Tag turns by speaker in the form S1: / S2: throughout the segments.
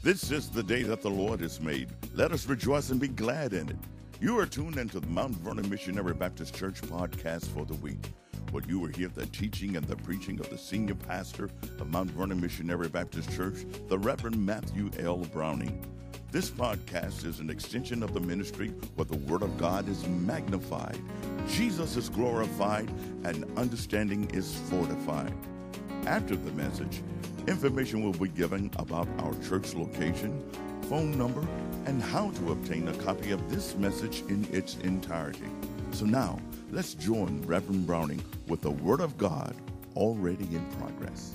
S1: This is the day that the Lord has made. Let us rejoice and be glad in it. You are tuned into the Mount Vernon Missionary Baptist Church podcast for the week. Well, you will hear the teaching and the preaching of the senior pastor of Mount Vernon Missionary Baptist Church, the Reverend Matthew L. Browning. This podcast is an extension of the ministry where the Word of God is magnified, Jesus is glorified, and understanding is fortified. After the message, information will be given about our church location, phone number, and how to obtain a copy of this message in its entirety. So now, let's join Reverend Browning with the Word of God already in progress.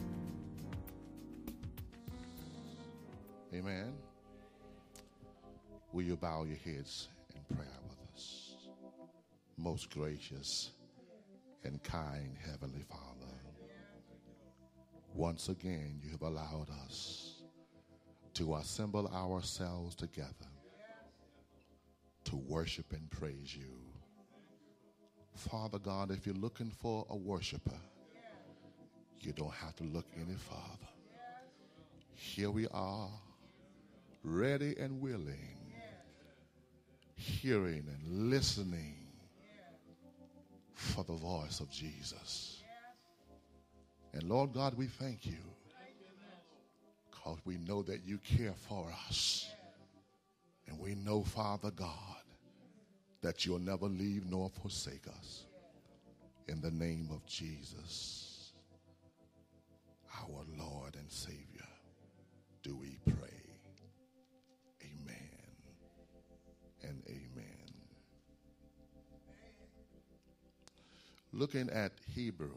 S2: Amen. Will you bow your heads in prayer with us? Most gracious and kind Heavenly Father, once again you have allowed us to assemble ourselves together to worship and praise you. Father God, if you're looking for a worshiper, you don't have to look any farther. Here we are, ready and willing, hearing and listening for the voice of Jesus. And Lord God, we thank you because we know that you care for us. And we know, Father God, that you'll never leave nor forsake us. In the name of Jesus, our Lord and Savior, do we pray. Amen and amen. Looking at Hebrew,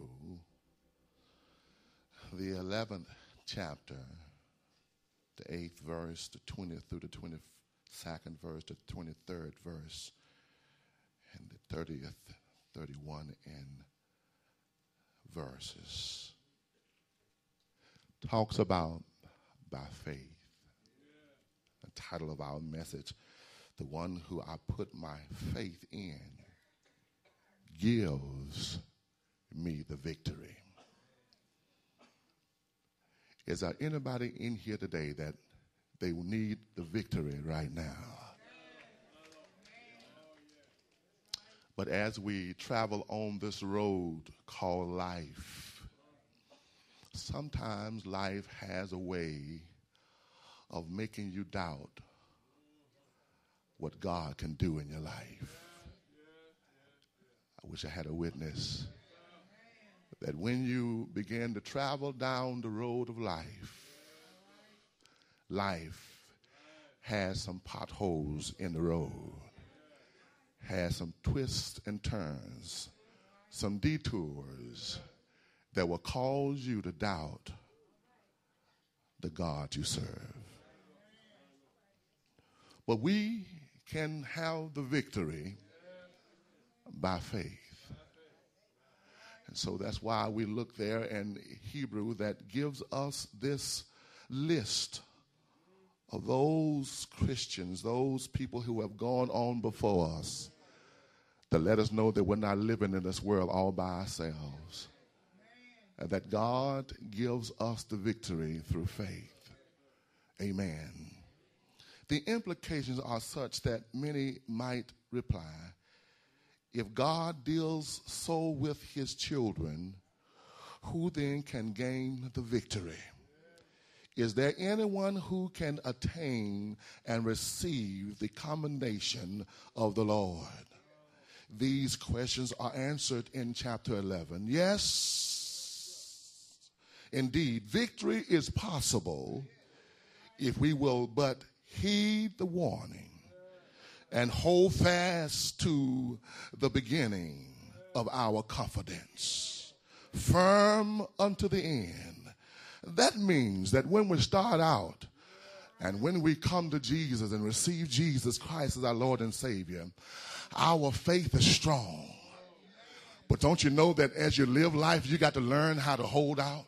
S2: the 11th chapter, the 8th verse, the 20th through the 22nd verse, the 23rd verse, and the 30th, 31 and verses, talks about by faith. The title of our message, the one who I put my faith in gives me the victory. Is there anybody in here today that they need the victory right now? But as we travel on this road called life, sometimes life has a way of making you doubt what God can do in your life. I wish I had a witness that when you begin to travel down the road of life, life has some potholes in the road, has some twists and turns, some detours that will cause you to doubt the God you serve. But we can have the victory by faith. And so that's why we look there in Hebrew that gives us this list of those Christians, those people who have gone on before us, to let us know that we're not living in this world all by ourselves, and that God gives us the victory through faith. Amen. The implications are such that many might reply, if God deals so with his children, who then can gain the victory? Is there anyone who can attain and receive the commendation of the Lord? These questions are answered in chapter 11. Yes, indeed, victory is possible if we will but heed the warning and hold fast to the beginning of our confidence, firm unto the end. That means that when we start out and when we come to Jesus and receive Jesus Christ as our Lord and Savior, our faith is strong. But don't you know that as you live life, you got to learn how to hold out?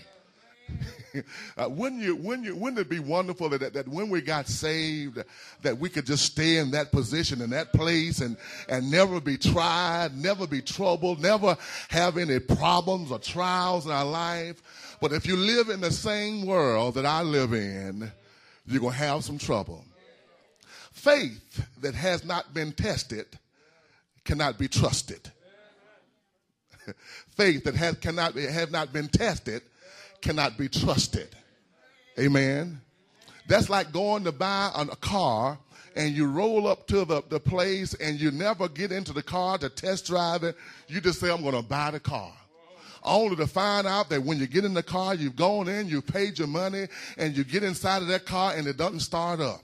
S2: Wouldn't it be wonderful that when we got saved, that we could just stay in that position, in that place, and never be tried, never be troubled, never have any problems or trials in our life? But if you live in the same world that I live in, you're going to have some trouble. Faith that has not been tested cannot be trusted. Faith that has not been tested cannot be trusted. Amen. That's like going to buy a car and you roll up to the place and you never get into the car to test drive it. You just say, I'm going to buy the car. Only to find out that when you get in the car, you've gone in, you've paid your money, and you get inside of that car and it doesn't start up.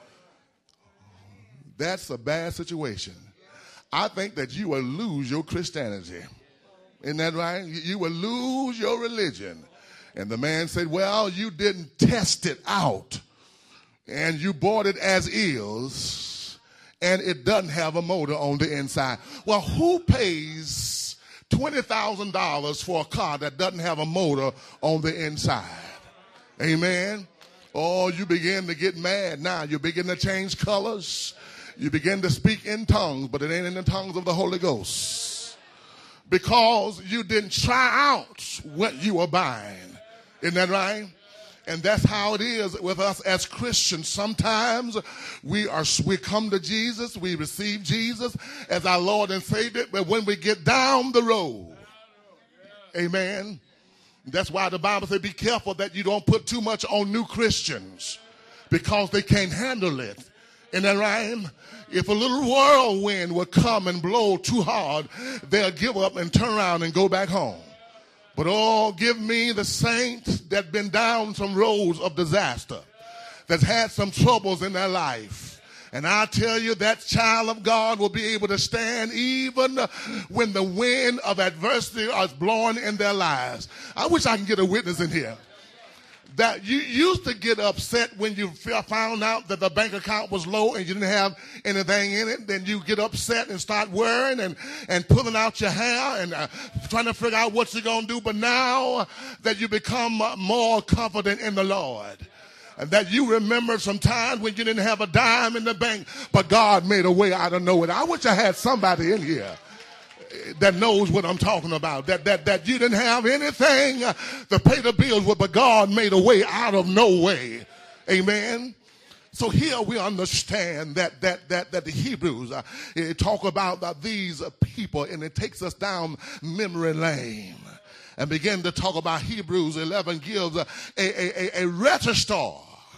S2: That's a bad situation. I think that you will lose your Christianity. Isn't that right? You will lose your religion. And the man said, well, you didn't test it out. And you bought it as is. And it doesn't have a motor on the inside. Well, who pays $20,000 for a car that doesn't have a motor on the inside? Amen. Oh, you begin to get mad now. You begin to change colors. You begin to speak in tongues, but it ain't in the tongues of the Holy Ghost. Because you didn't try out what you were buying. Isn't that right? And that's how it is with us as Christians. Sometimes we come to Jesus, we receive Jesus as our Lord and Savior, but when we get down the road, amen, that's why the Bible says be careful that you don't put too much on new Christians because they can't handle it. Isn't that right? If a little whirlwind will come and blow too hard, they'll give up and turn around and go back home. But oh, give me the saints that been down some roads of disaster, that's had some troubles in their life. And I tell you, that child of God will be able to stand even when the wind of adversity is blowing in their lives. I wish I could get a witness in here. That you used to get upset when you found out that the bank account was low and you didn't have anything in it. Then you get upset and start worrying and pulling out your hair and trying to figure out what you're going to do. But now that you become more confident in the Lord, and that you remember some times when you didn't have a dime in the bank, but God made a way out of nowhere. I wish I had somebody in here that knows what I'm talking about, that you didn't have anything to pay the bills with, but God made a way out of no way. Amen. So here we understand that the Hebrews talk about these people, and it takes us down memory lane and begin to talk about Hebrews 11 gives a register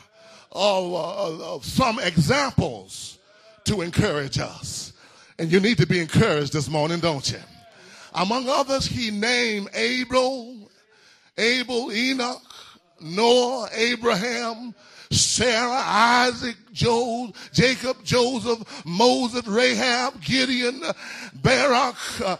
S2: of some examples to encourage us. And you need to be encouraged this morning, don't you? Among others, he named Abel, Enoch, Noah, Abraham, Sarah, Isaac, Jacob, Joseph, Moses, Rahab, Gideon, Barak,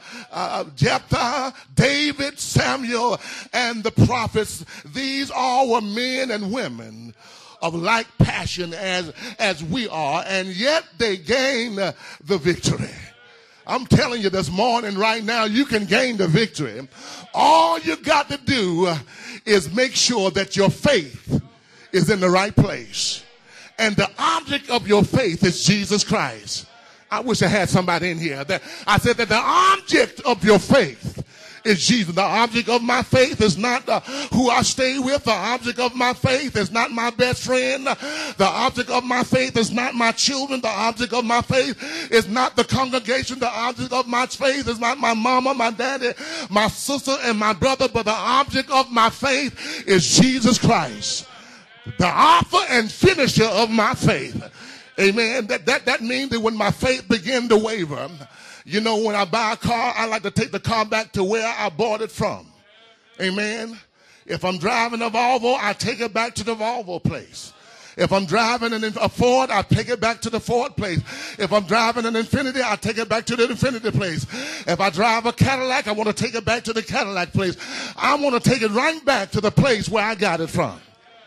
S2: Jephthah, David, Samuel, and the prophets. These all were men and women of like passion as we are, and yet they gain the victory. I'm telling you this morning, right now, you can gain the victory. All you got to do is make sure that your faith is in the right place. And the object of your faith is Jesus Christ. I wish I had somebody in here. I said that the object of your faith is Jesus. The object of my faith is not who I stay with. The object of my faith is not my best friend. The object of my faith is not my children. The object of my faith is not the congregation. The object of my faith is not my mama, my daddy, my sister, and my brother. But the object of my faith is Jesus Christ, the author and finisher of my faith. Amen. That means that when my faith begins to waver, you know, when I buy a car, I like to take the car back to where I bought it from. Amen. If I'm driving a Volvo, I take it back to the Volvo place. If I'm driving a Ford, I take it back to the Ford place. If I'm driving an Infiniti, I take it back to the Infiniti place. If I drive a Cadillac, I want to take it back to the Cadillac place. I want to take it right back to the place where I got it from.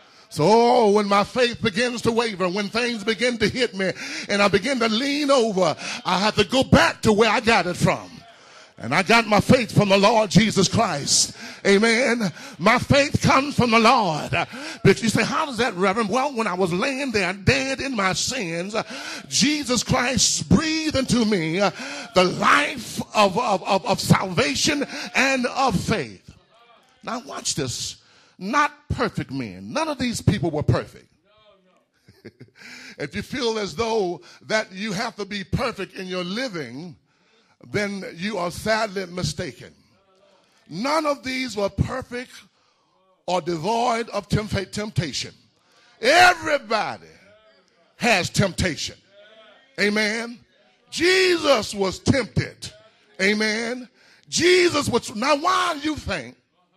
S2: So when my faith begins to waver, when things begin to hit me and I begin to lean over, I have to go back to where I got it from. And I got my faith from the Lord Jesus Christ. Amen. My faith comes from the Lord. But you say, how does that, Reverend? Well, when I was laying there dead in my sins, Jesus Christ breathed into me the life of salvation and of faith. Now watch this. Not perfect men. None of these people were perfect. If you feel as though that you have to be perfect in your living, then you are sadly mistaken. None of these were perfect or devoid of temptation. Everybody has temptation. Amen. Jesus was tempted. Amen. Jesus was. Now, why do you think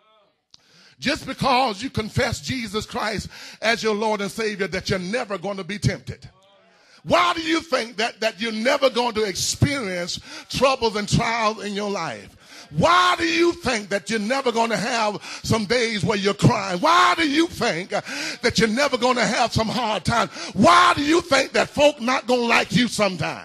S2: just because you confess Jesus Christ as your Lord and Savior that you're never going to be tempted? Why do you think that you're never going to experience troubles and trials in your life? Why do you think that you're never going to have some days where you're crying? Why do you think that you're never going to have some hard times? Why do you think that folk not going to like you sometimes?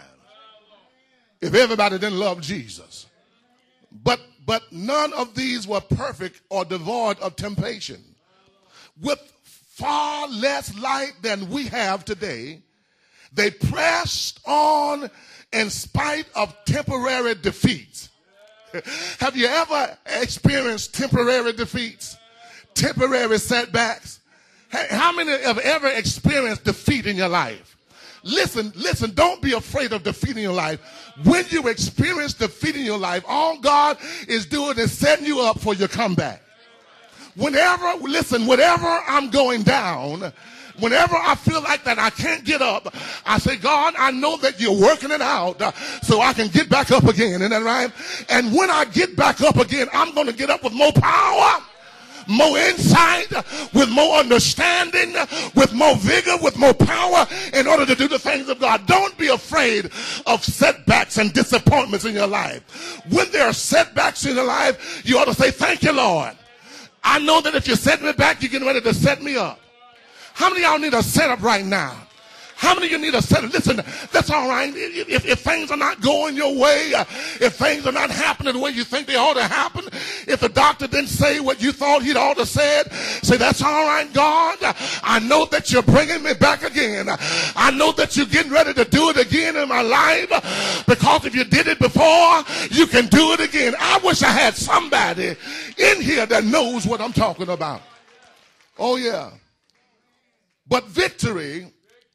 S2: If everybody didn't love Jesus. But none of these were perfect or devoid of temptation. With far less light than we have today, they pressed on in spite of temporary defeats. Have you ever experienced temporary defeats? Temporary setbacks? How many have ever experienced defeat in your life? Listen, don't be afraid of defeat in your life. When you experience defeat in your life, all God is doing is setting you up for your comeback. Whenever I'm going down, whenever I feel like that I can't get up, I say, God, I know that you're working it out so I can get back up again. Isn't that right? And when I get back up again, I'm going to get up with more power, more insight, with more understanding, with more vigor, with more power in order to do the things of God. Don't be afraid of setbacks and disappointments in your life. When there are setbacks in your life, you ought to say, thank you, Lord. I know that if you set me back, you're getting ready to set me up. How many of y'all need a setup right now? How many of you need a setup? Listen, that's all right. If things are not going your way, if things are not happening the way you think they ought to happen, if the doctor didn't say what you thought he'd ought to said, say, that's all right, God. I know that you're bringing me back again. I know that you're getting ready to do it again in my life, because if you did it before, you can do it again. I wish I had somebody in here that knows what I'm talking about. Oh, yeah. But victory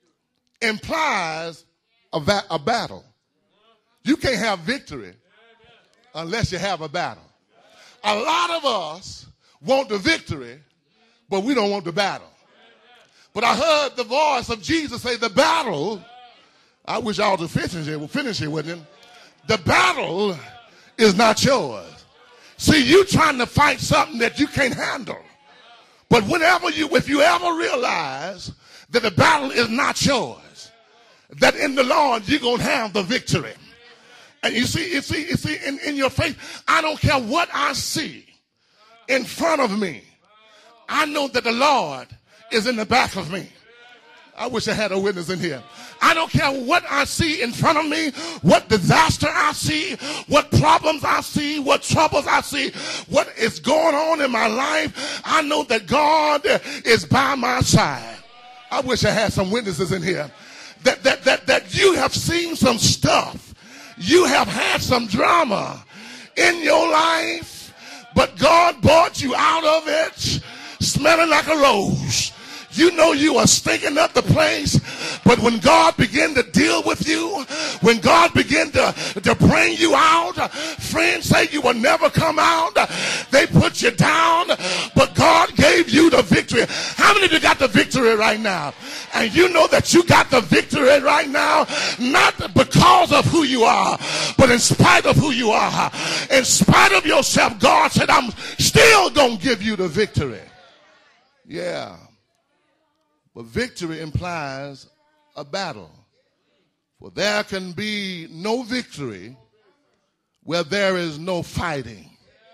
S2: implies a battle. You can't have victory unless you have a battle. A lot of us want the victory, but we don't want the battle. But I heard the voice of Jesus say, the battle, I wish I was finish it with him. The battle is not yours. See, you trying to fight something that you can't handle. But if you ever realize that the battle is not yours, that in the Lord you're going to have the victory. And you see, in your faith, I don't care what I see in front of me. I know that the Lord is in the back of me. I wish I had a witness in here. I don't care what I see in front of me, what disaster I see, what problems I see, what troubles I see, what is going on in my life. I know that God is by my side. I wish I had some witnesses in here. That you have seen some stuff. You have had some drama in your life, but God brought you out of it smelling like a rose. You know you are stinking up the place, but when God began to deal with you, when God began to bring you out, friends say you will never come out. They put you down, but God gave you the victory. How many of you got the victory right now? And you know that you got the victory right now, not because of who you are, but in spite of who you are. In spite of yourself, God said, I'm still going to give you the victory. Yeah. But victory implies a battle. For there can be no victory where there is no fighting.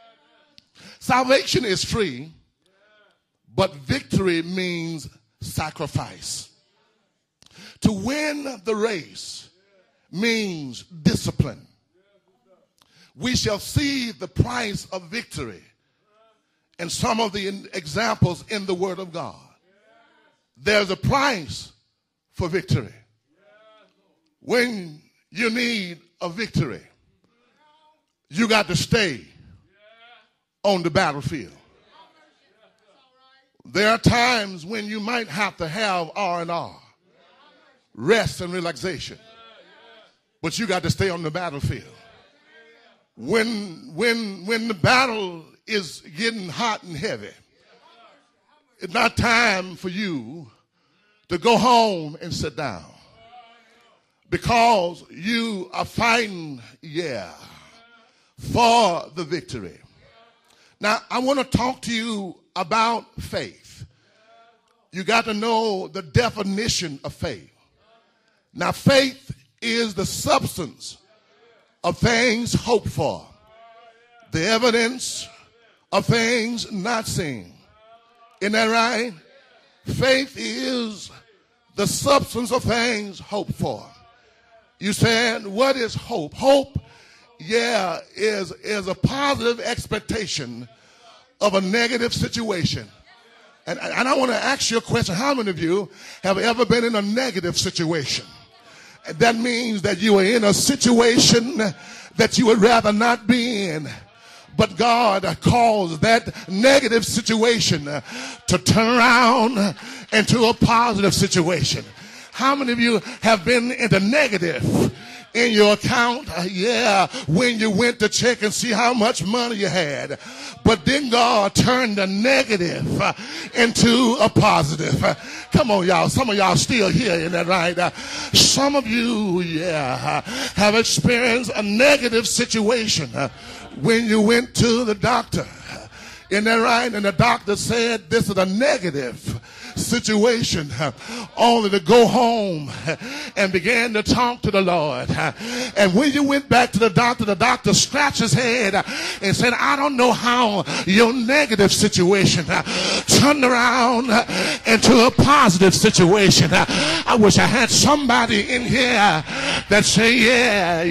S2: Salvation is free, but victory means sacrifice. To win the race means discipline. We shall see the price of victory in some of the examples in the Word of God. There's a price for victory. When you need a victory, you got to stay on the battlefield. There are times when you might have to have R&R. rest and relaxation. But you got to stay on the battlefield. When the battle is getting hot and heavy, it's not time for you to go home and sit down, because you are fighting, for the victory. Now, I want to talk to you about faith. You got to know the definition of faith. Now, faith is the substance of things hoped for, the evidence of things not seen. Isn't that right? Faith is the substance of things hoped for. You said, what is hope? Hope, is a positive expectation of a negative situation. And I want to ask you a question. How many of you have ever been in a negative situation? That means that you are in a situation that you would rather not be in. But God caused that negative situation to turn around into a positive situation. How many of you have been in the negative in your account? When you went to check and see how much money you had. But then God turned the negative into a positive. Come on, y'all. Some of y'all still here, isn't that right? Some of you, have experienced a negative situation when you went to the doctor. Isn't that right? And the doctor said this is a negative situation, only to go home and began to talk to the Lord. And when you went back to the doctor scratched his head and said, I don't know how your negative situation turned around into a positive situation. I wish I had somebody in here that say,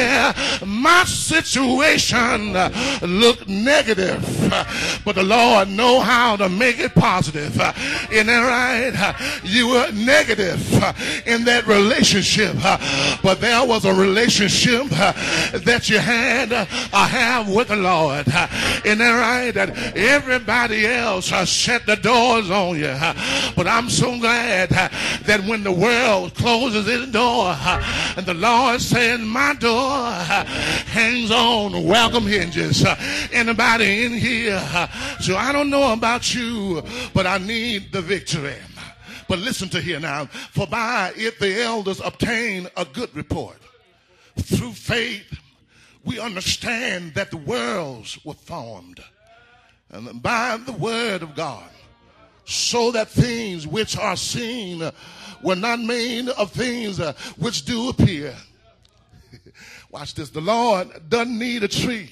S2: my situation looked negative, but the Lord know how to make it positive. In that right? You were negative in that relationship, but there was a relationship that you had have with the Lord. Isn't that right? That everybody else shut the doors on you, but I'm so glad that when the world closes its door and the Lord said, my door hangs on welcome hinges. Anybody in here? So I don't know about you, but I need the victory. But listen to here now. For by it the elders obtain a good report. Through faith we understand that the worlds were formed and by the word of God, so that things which are seen were not made of things which do appear. Watch this. The Lord doesn't need a tree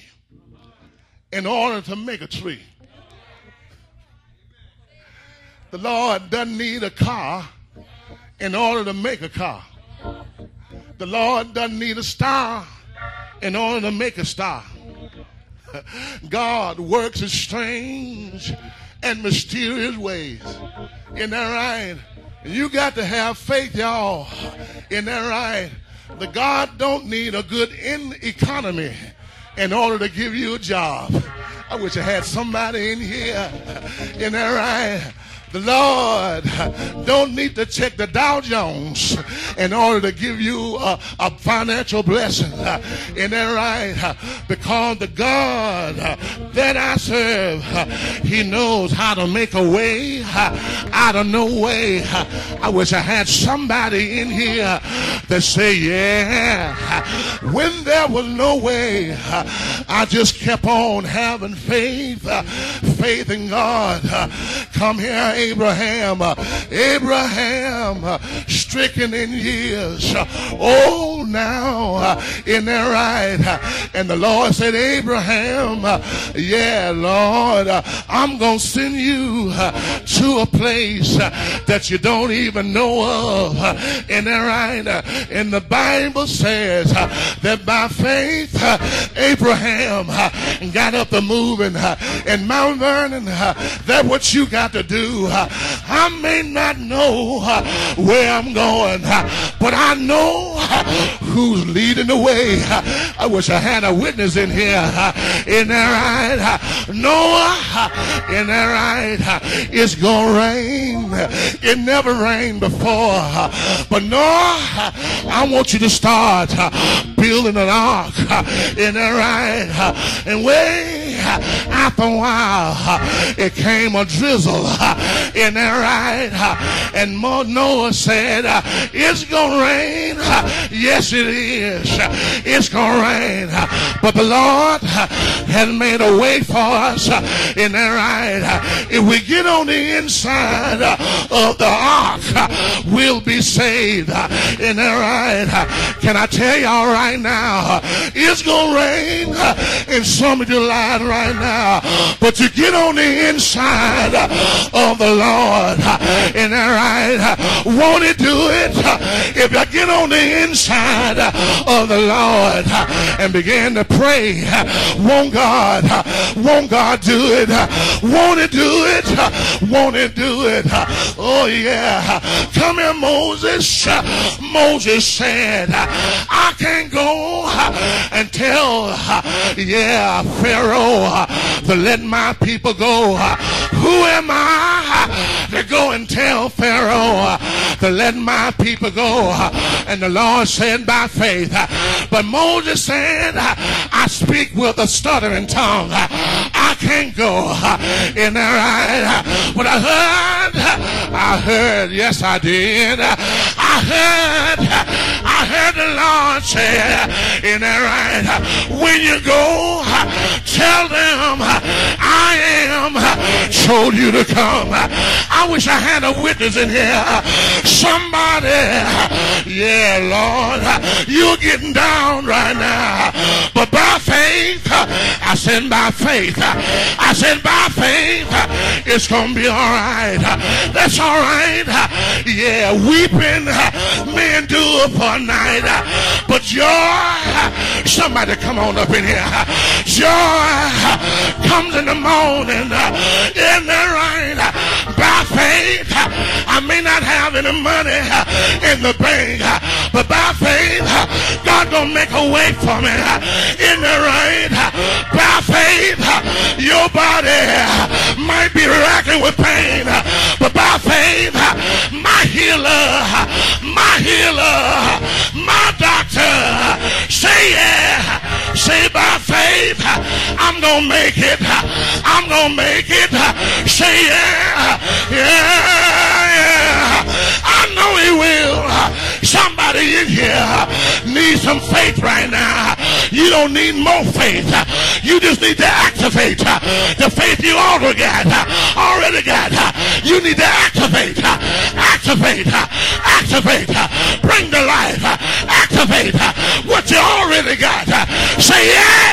S2: in order to make a tree. The Lord doesn't need a car in order to make a car. The Lord doesn't need a star in order to make a star. God works in strange and mysterious ways. Isn't that right? You got to have faith, y'all. Isn't that right? The God don't need a good economy in order to give you a job. I wish I had somebody in here. Isn't that right? The Lord don't need to check the Dow Jones in order to give you a financial blessing. Isn't that right? Because the God that I serve, he knows how to make a way out of no way. I wish I had somebody in here that say, when there was no way, I just kept on having faith in God. Come here, Abraham, stricken in years, old now, isn't that right? And the Lord said, Abraham, Lord, I'm going to send you to a place that you don't even know of. Isn't that right? And the Bible says that by faith, Abraham got up and moving. And Mount Vernon, that's what you got to do. I may not know where I'm going, but I know who's leading the way. I wish I had a witness in here. Isn't that right? Noah, isn't that right? It's gonna rain. It never rained before. But Noah, I want you to start building an ark. Isn't that right? And way after a while, it came a drizzle. Isn't that right? And Noah said, it's gonna rain. Yes, it is. It's gonna rain. But the Lord has made a way for us. Isn't that right? If we get on the inside of the ark, we'll be saved. Isn't that right? Can I tell y'all right now, it's gonna rain in some of your lives right now, but you get on the inside of the Lord. Isn't that right? Won't he do it? If you get on the inside of the Lord and begin to pray, won't God do it? Won't he do it? Won't he do it? Oh yeah. Come here, Moses. Moses said, I can't go and tell Pharaoh to let my people go. Who am I to go and tell Pharaoh to let my people go? And the Lord said, by faith. But Moses said, I speak with a stuttering tongue. I can't go. Isn't that right? But I heard, yes I did. I heard the Lord say, isn't that right? When you go, tell them I am told you to come. I wish I had a witness in here. Somebody, yeah, Lord, you're getting down right now. But by faith, I said by faith, it's gonna be all right. That's all right. Yeah, weeping may endure for a night, but joy, somebody come on up in here. Joy comes in the morning. Isn't that right? By faith, I may not have any money in the bank, but by faith, God gonna make a way for me. Isn't that right? By faith, your body might be racking with pain, but by faith, my healer, my doctor, say yeah, say by faith, I'm gonna make it, I'm gonna make it, say yeah, I know he will. Somebody in here needs some faith right now. You don't need more faith, you just need to activate the faith you already got. You need to activate, bring to life, activate what you already got. Say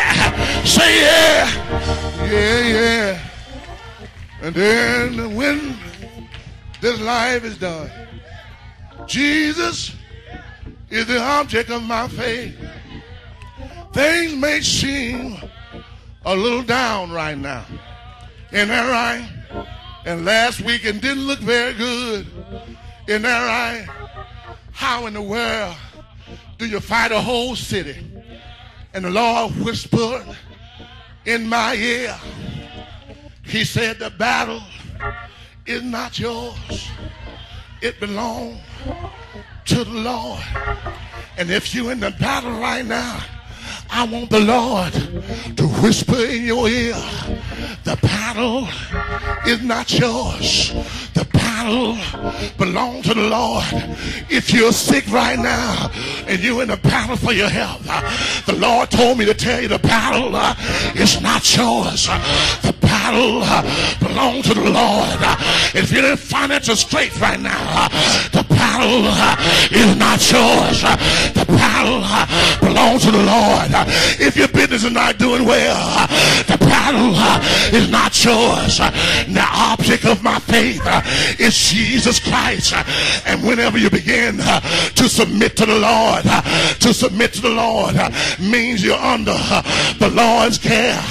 S2: yeah. And then when this life is done, Jesus is the object of my faith. Things may seem a little down right now. Isn't that right? And last week it didn't look very good. Isn't that right? How in the world do you fight a whole city? And the Lord whispered in my ear. He said, the battle is not yours. It belongs to the Lord. And if you're in the battle right now, I want the Lord to whisper in your ear, the battle is not yours. The battle belongs to the Lord. If you're sick right now and you're in a battle for your health, the Lord told me to tell you the battle is not yours. The battle belongs to the Lord. If you're in financial straits right now, the battle is not yours. The battle belongs to the Lord. If your business is not doing well, the battle is not yours. The object of my faith is Jesus Christ. And whenever you begin to submit to the Lord, means you're under the Lord's care.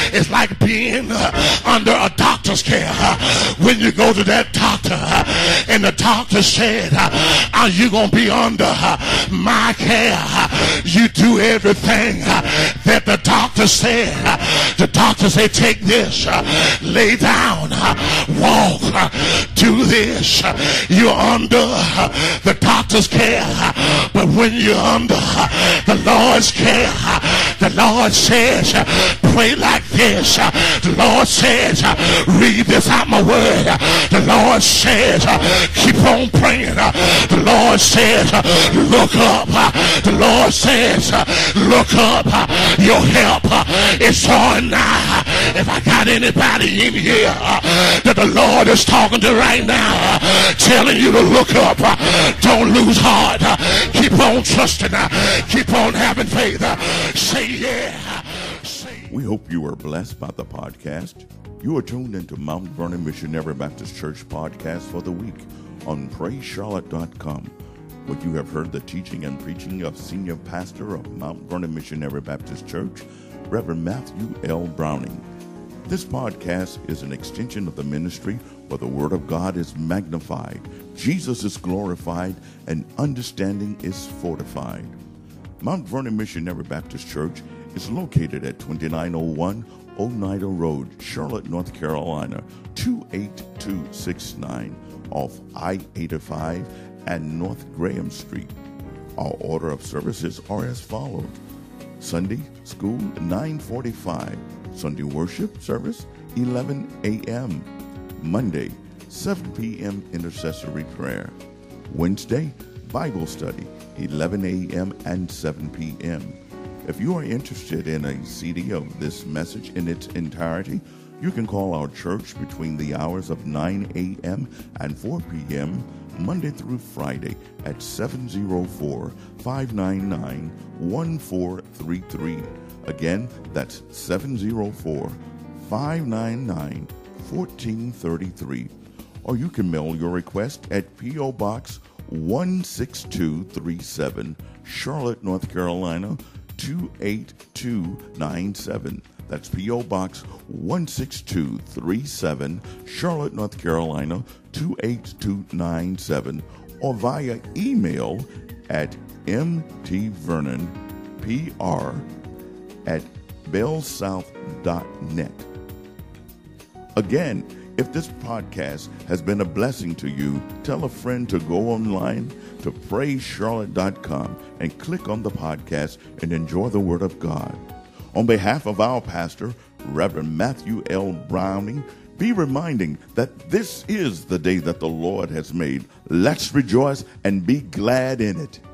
S2: It's like being under a doctor's care. When you go to that doctor and the doctor said, are you going to be under my care? You do everything that the doctor said. The doctor said, take this, lay down, walk, do this. You're under the doctor's care. But when you're under the Lord's care, the Lord says, pray like this. The Lord says, read this out my word. The Lord says, keep on praying. The Lord says, look up. The Lord says, look up. Your help is drawing nigh. If I got anybody in here that the Lord is talking to right now, telling you to look up, don't lose heart. Keep on trusting. Keep on having faith. Say yeah.
S1: We hope you are blessed by the podcast. You are tuned into Mount Vernon Missionary Baptist Church podcast for the week on PraiseCharlotte.com, where you have heard the teaching and preaching of Senior Pastor of Mount Vernon Missionary Baptist Church, Reverend Matthew L. Browning. This podcast is an extension of the ministry where the Word of God is magnified, Jesus is glorified, and understanding is fortified. Mount Vernon Missionary Baptist Church is located at 2901 Oneida Road, Charlotte, North Carolina, 28269, off I-85 and North Graham Street. Our order of services are as follows. Sunday school, 9:45. Sunday worship service, 11 a.m. Monday, 7 p.m. intercessory prayer. Wednesday, Bible study, 11 a.m. and 7 p.m. If you are interested in a CD of this message in its entirety, you can call our church between the hours of 9 a.m. and 4 p.m. Monday through Friday at 704-599-1433. Again, that's 704-599-1433. Or you can mail your request at P.O. Box 16237, Charlotte, North Carolina, 28297. That's P.O. Box 16237, Charlotte, North Carolina, 28297. Or via email at mtvernonpr@bellsouth.net. Again, if this podcast has been a blessing to you, tell a friend to go online to PraiseCharlotte.com and click on the podcast and enjoy the Word of God. On behalf of our pastor, Reverend Matthew L. Browning, be reminding that this is the day that the Lord has made. Let's rejoice and be glad in it.